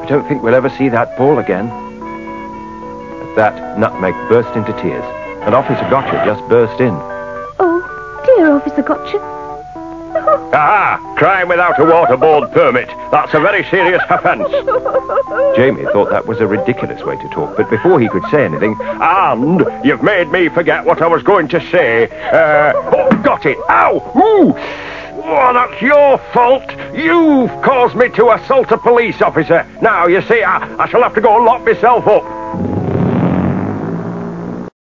I don't think we'll ever see that ball again. At that, Nutmeg burst into tears, and Officer Gotcha just burst in. Oh, dear Officer Gotcha. Aha! Crime without a waterboard permit. That's a very serious offence. Jamie thought that was a ridiculous way to talk, but before he could say anything... And you've made me forget what I was going to say. Got it. Ow! Ooh! Oh, that's your fault. You've caused me to assault a police officer. Now, you see, I shall have to go and lock myself up.